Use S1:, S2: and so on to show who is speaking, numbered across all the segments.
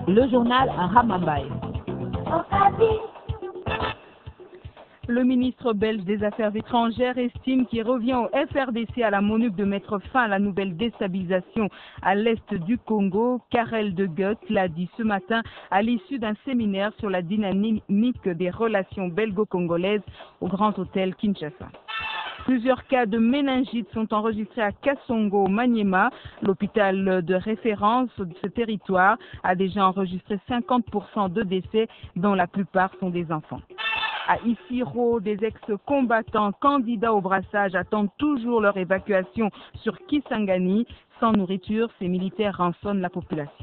S1: Le journal en Hamambaye. Le ministre belge des Affaires étrangères estime qu'il revient au FRDC à la MONUC de mettre fin à la nouvelle déstabilisation à l'est du Congo. Karel de Gucht l'a dit ce matin à l'issue d'un séminaire sur la dynamique des relations belgo-congolaises au Grand Hôtel Kinshasa. Plusieurs cas de méningite sont enregistrés à Kassongo, Maniema. L'hôpital de référence de ce territoire a déjà enregistré 50% de décès, dont la plupart sont des enfants. À Isiro, des ex-combattants candidats au brassage attendent toujours leur évacuation sur Kisangani. Sans nourriture, ces militaires rançonnent la population.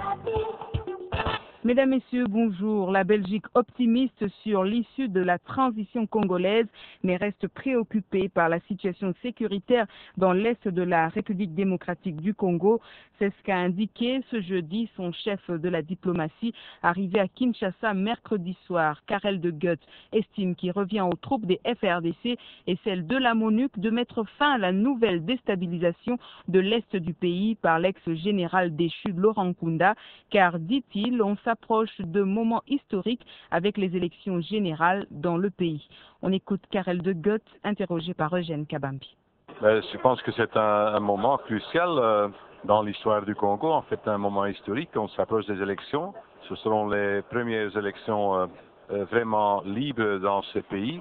S1: Mesdames, Messieurs, bonjour. La Belgique optimiste sur l'issue de la transition congolaise, mais reste préoccupée par la situation sécuritaire dans l'est de la République démocratique du Congo. C'est ce qu'a indiqué ce jeudi son chef de la diplomatie arrivé à Kinshasa mercredi soir. Karel de Gucht estime qu'il revient aux troupes des FRDC et celles de la MONUC de mettre fin à la nouvelle déstabilisation de l'est du pays par l'ex-général déchu Laurent Nkunda, car, dit-il, on s'approche de moments historiques avec les élections générales dans le pays. On écoute Karel de Gucht, interrogé par Eugène Kabambi.
S2: Je pense que c'est un moment crucial dans l'histoire du Congo, en fait un moment historique. On s'approche des élections. Ce seront les premières élections vraiment libres dans ce pays.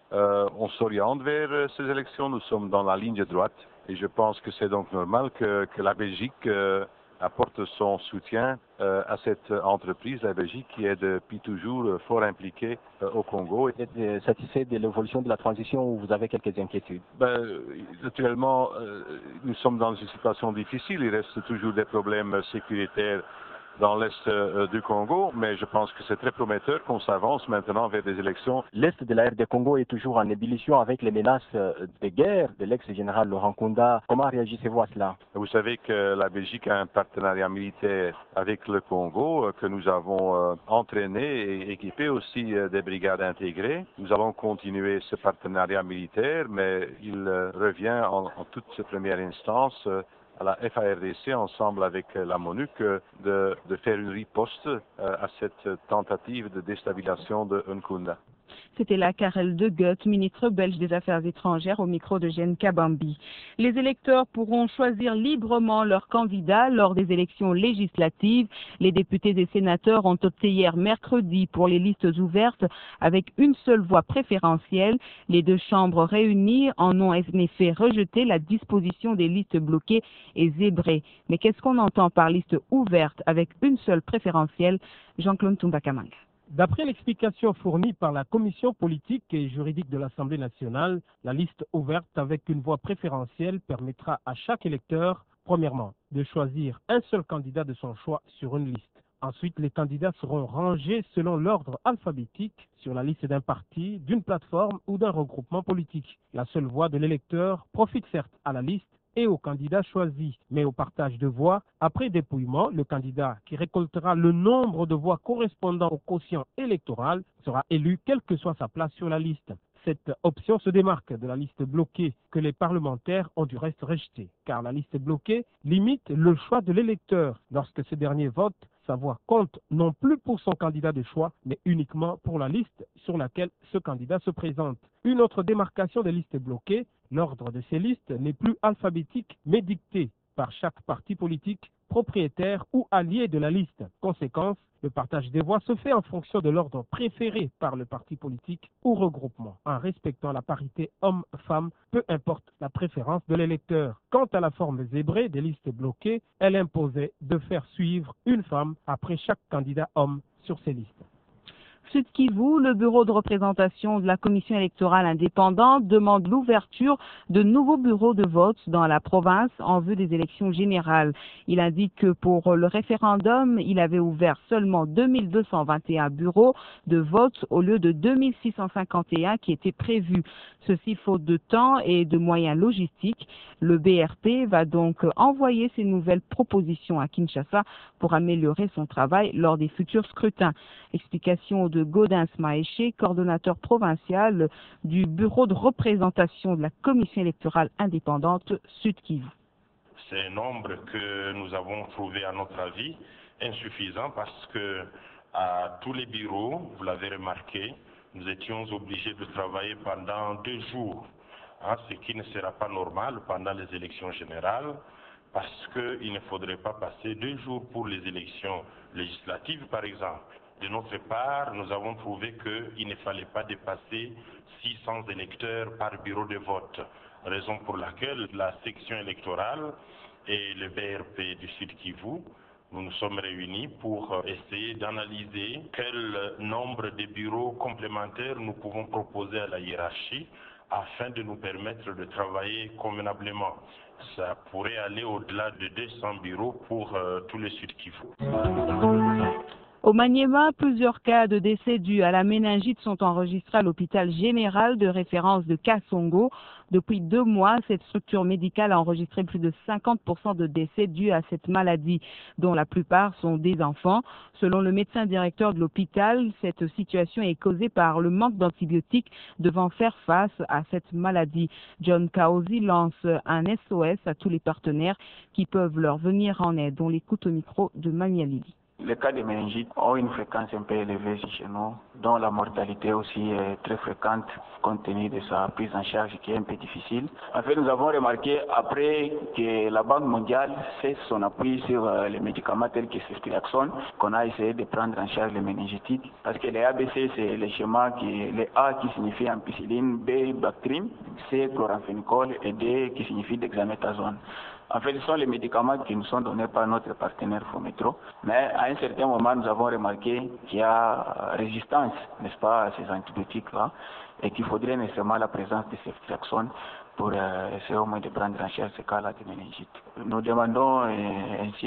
S2: On s'oriente vers ces élections. Nous sommes dans la ligne droite. Et je pense que c'est donc normal que la Belgique apporte son soutien à cette entreprise, la Belgique, qui est depuis toujours fort impliquée au Congo.
S3: Vous êtes satisfait de l'évolution de la transition ou vous avez quelques inquiétudes?
S2: Naturellement, nous sommes dans une situation difficile. Il reste toujours des problèmes sécuritaires dans l'est du Congo, mais je pense que c'est très prometteur qu'on s'avance maintenant vers des élections.
S3: L'est de la RD Congo est toujours en ébullition avec les menaces de guerre de l'ex-général Laurent Nkunda. Comment réagissez-vous à cela?
S2: Vous savez que la Belgique a un partenariat militaire avec le Congo, que nous avons entraîné et équipé aussi des brigades intégrées. Nous allons continuer ce partenariat militaire, mais il revient en toute première instance à la FARDC, ensemble avec la MONUC, de faire une riposte à cette tentative de déstabilisation de Nkunda.
S1: C'était là Karel de Gucht, ministre belge des Affaires étrangères, au micro de Eugène Kabambi. Les électeurs pourront choisir librement leurs candidats lors des élections législatives. Les députés et sénateurs ont opté hier mercredi pour les listes ouvertes avec une seule voix préférentielle. Les deux chambres réunies en ont en effet rejeté la disposition des listes bloquées et zébrées. Mais qu'est-ce qu'on entend par liste ouverte avec une seule préférentielle? Jean-Claude Toumbakamang.
S4: D'après l'explication fournie par la Commission politique et juridique de l'Assemblée nationale, la liste ouverte avec une voix préférentielle permettra à chaque électeur, premièrement, de choisir un seul candidat de son choix sur une liste. Ensuite, les candidats seront rangés selon l'ordre alphabétique sur la liste d'un parti, d'une plateforme ou d'un regroupement politique. La seule voix de l'électeur profite certes à la liste et au candidat choisi, mais au partage de voix, après dépouillement, le candidat qui récoltera le nombre de voix correspondant au quotient électoral sera élu quelle que soit sa place sur la liste. Cette option se démarque de la liste bloquée que les parlementaires ont du reste rejetée, car la liste bloquée limite le choix de l'électeur. Lorsque ce dernier vote, sa voix compte non plus pour son candidat de choix, mais uniquement pour la liste sur laquelle ce candidat se présente. Une autre démarcation des listes bloquées, l'ordre de ces listes n'est plus alphabétique, mais dicté par chaque parti politique, propriétaire ou allié de la liste. Conséquence, le partage des voix se fait en fonction de l'ordre préféré par le parti politique ou regroupement, en respectant la parité homme-femme, peu importe la préférence de l'électeur. Quant à la forme zébrée des listes bloquées, elle imposait de faire suivre une femme après chaque candidat homme sur ces listes.
S1: Sud Kivu, le bureau de représentation de la commission électorale indépendante demande l'ouverture de nouveaux bureaux de vote dans la province en vue des élections générales. Il indique que pour le référendum, il avait ouvert seulement 2221 bureaux de vote au lieu de 2651 qui étaient prévus. Ceci faute de temps et de moyens logistiques. Le BRP va donc envoyer ses nouvelles propositions à Kinshasa pour améliorer son travail lors des futurs scrutins. Explication de Gaudens Maéché, coordonnateur provincial du bureau de représentation de la commission électorale indépendante Sud Kivu.
S5: Ces nombres que nous avons trouvés à notre avis insuffisant parce que à tous les bureaux, vous l'avez remarqué, nous étions obligés de travailler pendant 2 jours, ce qui ne sera pas normal pendant les élections générales, parce qu'il ne faudrait pas passer 2 jours pour les élections législatives, par exemple. De notre part, nous avons trouvé qu'il ne fallait pas dépasser 600 électeurs par bureau de vote, raison pour laquelle la section électorale et le BRP du Sud Kivu, nous nous sommes réunis pour essayer d'analyser quel nombre de bureaux complémentaires nous pouvons proposer à la hiérarchie afin de nous permettre de travailler convenablement. Ça pourrait aller au-delà de 200 bureaux pour tous les Sud Kivu.
S1: Au Maniema, plusieurs cas de décès dus à la méningite sont enregistrés à l'hôpital général de référence de Kasongo. Depuis 2 mois, cette structure médicale a enregistré plus de 50% de décès dus à cette maladie, dont la plupart sont des enfants. Selon le médecin directeur de l'hôpital, cette situation est causée par le manque d'antibiotiques devant faire face à cette maladie. John Kaozi lance un SOS à tous les partenaires qui peuvent leur venir en aide. On l'écoute au micro de Mania Lili.
S6: Les cas de méningite ont une fréquence un peu élevée chez nous, dont la mortalité aussi est très fréquente compte tenu de sa prise en charge qui est un peu difficile. En fait, nous avons remarqué après que la Banque mondiale cesse son appui sur les médicaments tels que ceftriaxone, qu'on a essayé de prendre en charge les méningites, parce que les ABC, c'est les schémas les A qui signifie ampicilline, B Bactrim, C chloramphénicol et D qui signifie dexaméthasone. En fait, ce sont les médicaments qui nous sont donnés par notre partenaire Fometro. Mais à un certain moment, nous avons remarqué qu'il y a résistance, n'est-ce pas, à ces antibiotiques-là, et qu'il faudrait nécessairement la présence de ceftriaxone pour essayer au moins de prendre en charge ce cas-là de méningite. Nous demandons ainsi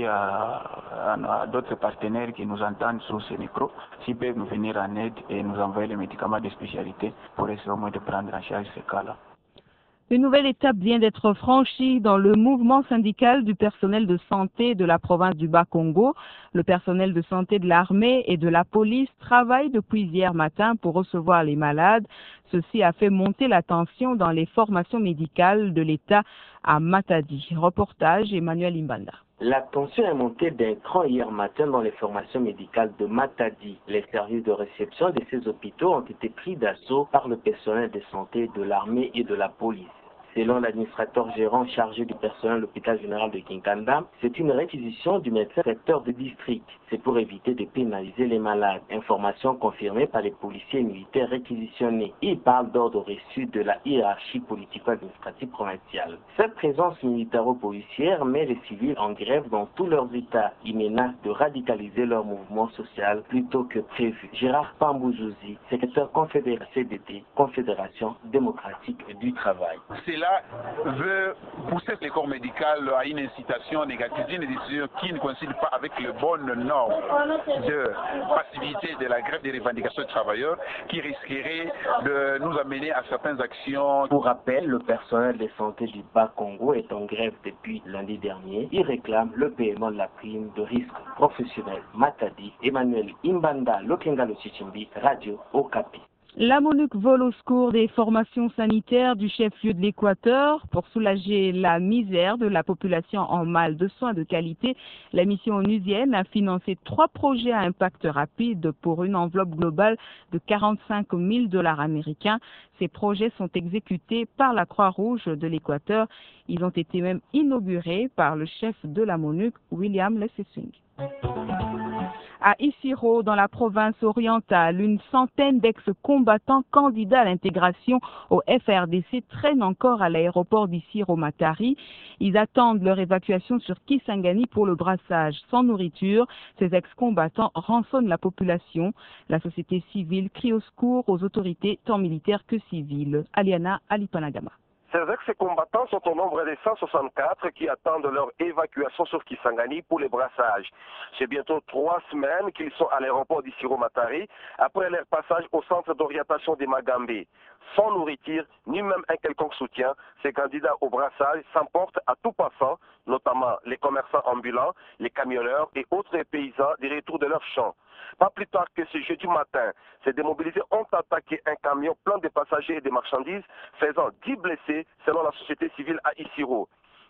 S6: à d'autres partenaires qui nous entendent sur ces micros s'ils peuvent nous venir en aide et nous envoyer les médicaments de spécialité pour essayer au moins de prendre en charge ce cas-là.
S1: Une nouvelle étape vient d'être franchie dans le mouvement syndical du personnel de santé de la province du Bas-Congo. Le personnel de santé de l'armée et de la police travaille depuis hier matin pour recevoir les malades. Ceci a fait monter la tension dans les formations médicales de l'État à Matadi. Reportage Emmanuel Imbanda.
S7: La tension est montée d'un cran hier matin dans les formations médicales de Matadi. Les services de réception de ces hôpitaux ont été pris d'assaut par le personnel de santé de l'armée et de la police. Selon l'administrateur gérant chargé du personnel de l'hôpital général de Kinkanda, c'est une réquisition du médecin directeur de district. C'est pour éviter de pénaliser les malades. Information confirmée par les policiers et militaires réquisitionnés. Ils parlent d'ordre reçu de la hiérarchie politico-administrative provinciale. Cette présence militaro-policière met les civils en grève dans tous leurs états. Ils menacent de radicaliser leur mouvement social plutôt que prévu. Gérard Pambouzouzzi, secrétaire confédéré CDT, Confédération démocratique du travail.
S8: Cela veut pousser les corps médicaux à une incitation négative, une décision qui ne coïncide pas avec les bonnes normes de passivité de la grève des revendications des travailleurs qui risquerait de nous amener à certaines actions.
S7: Pour rappel, le personnel de santé du Bas-Congo est en grève depuis lundi dernier. Il réclame le paiement de la prime de risque professionnel. Matadi, Emmanuel Imbanda, Lokengalo Chichimbi, Radio Okapi.
S1: La MONUC vole au secours des formations sanitaires du chef-lieu de l'Équateur pour soulager la misère de la population en mal de soins de qualité. La mission onusienne a financé 3 projets à impact rapide pour une enveloppe globale de 45 000 $ américains. Ces projets sont exécutés par la Croix-Rouge de l'Équateur. Ils ont été même inaugurés par le chef de la MONUC, William Lesesung. À Isiro, dans la province orientale, une centaine d'ex-combattants candidats à l'intégration au FRDC traînent encore à l'aéroport d'Isiro-Matari. Ils attendent leur évacuation sur Kisangani pour le brassage. Sans nourriture, ces ex-combattants rançonnent la population. La société civile crie au secours aux autorités tant militaires que civiles. Aliana Alipanagama.
S9: Ces ex-combattants sont au nombre de 164 qui attendent leur évacuation sur Kisangani pour les brassages. C'est bientôt 3 semaines qu'ils sont à l'aéroport d'Isiro-Matari après leur passage au centre d'orientation des Magambé. Sans nourriture, ni même un quelconque soutien, ces candidats au brassage s'emportent à tout passant, notamment les commerçants ambulants, les camionneurs et autres paysans des retours de leurs champs. Pas plus tard que ce jeudi matin, ces démobilisés ont attaqué un camion plein de passagers et de marchandises, faisant 10 blessés selon la société civile à Isiro.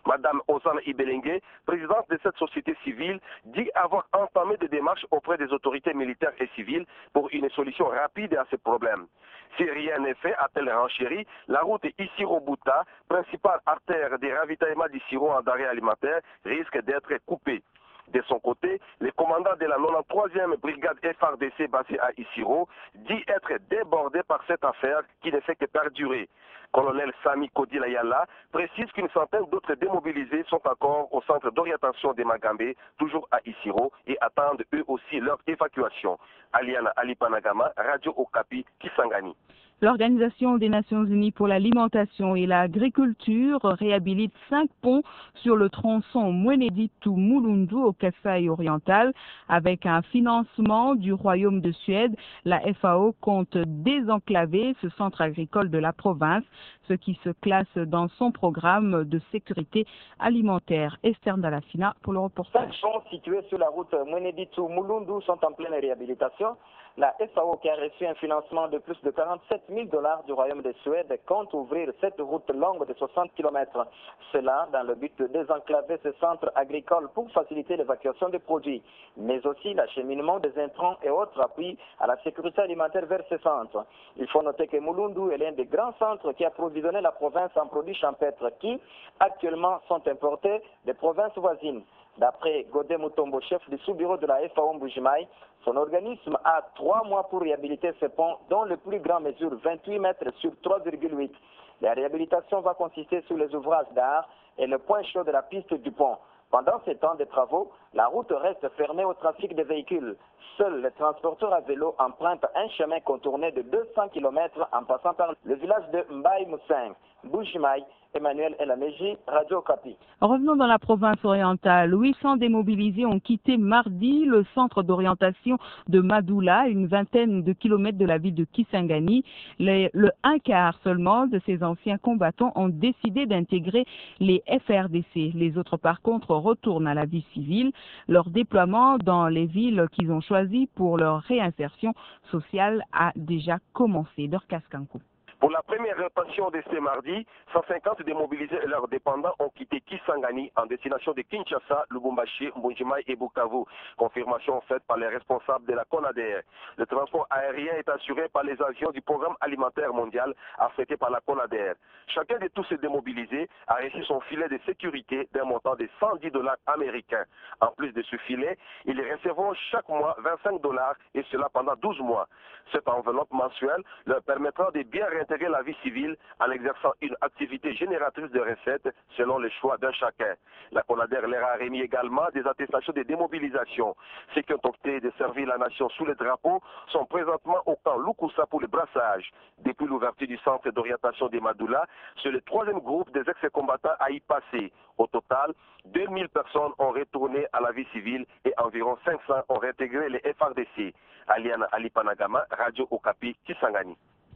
S9: Madame Ozana Ibelenge, présidente de cette société civile, dit avoir entamé des démarches auprès des autorités militaires et civiles pour une solution rapide à ce problème. Si rien n'est fait, a-t-elle renchéri, la route Issiro-Bouta, principale artère des ravitaillements d'Issiro en denrées alimentaires, risque d'être coupée. De son côté, le commandant de la 93e brigade FARDC basée à Issiro dit être débordé par cette affaire qui ne fait que perdurer. Colonel Sami Kodilayala précise qu'une centaine d'autres démobilisés sont encore au centre d'orientation des Magambé, toujours à Issiro, et attendent eux aussi leur évacuation. Aliana Alipanagama, Radio Okapi, Kisangani.
S1: L'Organisation des Nations Unies pour l'alimentation et l'agriculture réhabilite 5 ponts sur le tronçon Mweneditu-Mulundu au Kasai oriental. Avec un financement du Royaume de Suède, la FAO compte désenclaver ce centre agricole de la province, ce qui se classe dans son programme de sécurité alimentaire. Esther Dalafina pour le reportage.
S10: 5 ponts situés sur la route Mweneditu-Mulundu sont en pleine réhabilitation. La FAO, qui a reçu un financement de plus de 47 000 $ du Royaume de Suède, compte ouvrir cette route longue de 60 km. Cela dans le but de désenclaver ce centre agricole pour faciliter l'évacuation des produits, mais aussi l'acheminement des intrants et autres appuis à la sécurité alimentaire vers ce centre. Il faut noter que Mulundu est l'un des grands centres qui approvisionne la province en produits champêtres qui, actuellement, sont importés des provinces voisines. D'après Godé Mutombo, chef du sous-bureau de la FAO Mbujimai, son organisme a 3 mois pour réhabiliter ce pont, dont le plus grand mesure 28 mètres sur 3,8. La réhabilitation va consister sur les ouvrages d'art et le point chaud de la piste du pont. Pendant ces temps de travaux, la route reste fermée au trafic des véhicules. Seuls les transporteurs à vélo empruntent un chemin contourné de 200 km en passant par le village de Mbaye Mousseng. Mbujimai, Emmanuel Elameji, Radio Okapi.
S1: Revenons dans la province orientale. 800 démobilisés ont quitté mardi le centre d'orientation de Madoula, une vingtaine de kilomètres de la ville de Kisangani. Le 1/4 seulement de ces anciens combattants ont décidé d'intégrer les FRDC. Les autres, par contre, retournent à la vie civile. Leur déploiement dans les villes qu'ils ont choisies pour leur réinsertion sociale a déjà commencé. Dorcas Kankou.
S9: Pour la première répartition de ce mardi, 150 démobilisés et leurs dépendants ont quitté Kisangani en destination de Kinshasa, Lubumbashi, Mbujimai et Bukavu. Confirmation faite par les responsables de la CONADER. Le transport aérien est assuré par les avions du programme alimentaire mondial affecté par la CONADER. Chacun de tous ces démobilisés a reçu son filet de sécurité d'un montant de 110 $ américains. En plus de ce filet, ils recevront chaque mois 25 $ et cela pendant 12 mois. Cette enveloppe mensuelle leur permettra de bien réintégrer la vie civile en exerçant une activité génératrice de recettes selon le choix d'un chacun. La CONADER leur a remis également des attestations de démobilisation. Ceux qui ont opté de servir la nation sous le drapeau sont présentement au camp Lukusa pour le brassage. Depuis l'ouverture du centre d'orientation de Madoula, c'est le 3e groupe des ex-combattants à y passer. Au total, 2000 personnes ont retourné à la vie civile et environ 500 ont réintégré les FRDC. Aliana Alipanagama, Radio Okapi, Kisangani.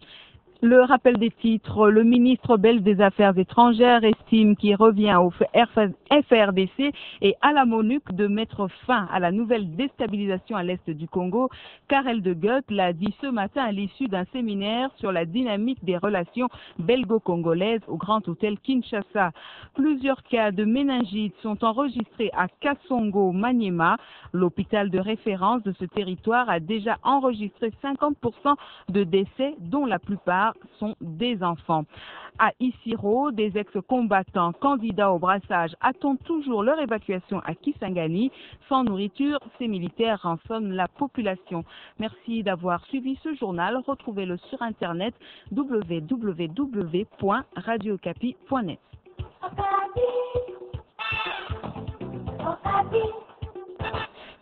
S1: Le rappel des titres, le ministre belge des Affaires étrangères estime qu'il revient au FRDC et à la MONUC de mettre fin à la nouvelle déstabilisation à l'est du Congo. Karel de Gucht l'a dit ce matin à l'issue d'un séminaire sur la dynamique des relations belgo-congolaises au Grand Hôtel Kinshasa. Plusieurs cas de méningite sont enregistrés à Kasongo, Maniema. L'hôpital de référence de ce territoire a déjà enregistré 50% de décès, dont la plupart sont des enfants. À Issiro, des ex-combattants candidats au brassage attendent toujours leur évacuation à Kisangani. Sans nourriture, ces militaires rançonnent la population. Merci d'avoir suivi ce journal. Retrouvez-le sur internet www.radiocapi.net.